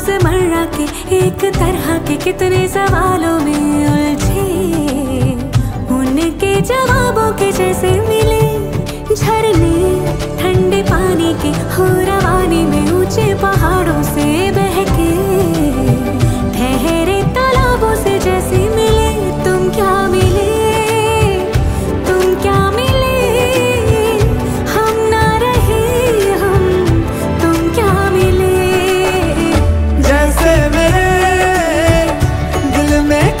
रोजमर्रा के एक तरह के कितने सवालों में उलझे, उनके जवाबों के जैसे मिले झरने ठंडे पानी के हो रवानी में ऊंचे पहाड़ों से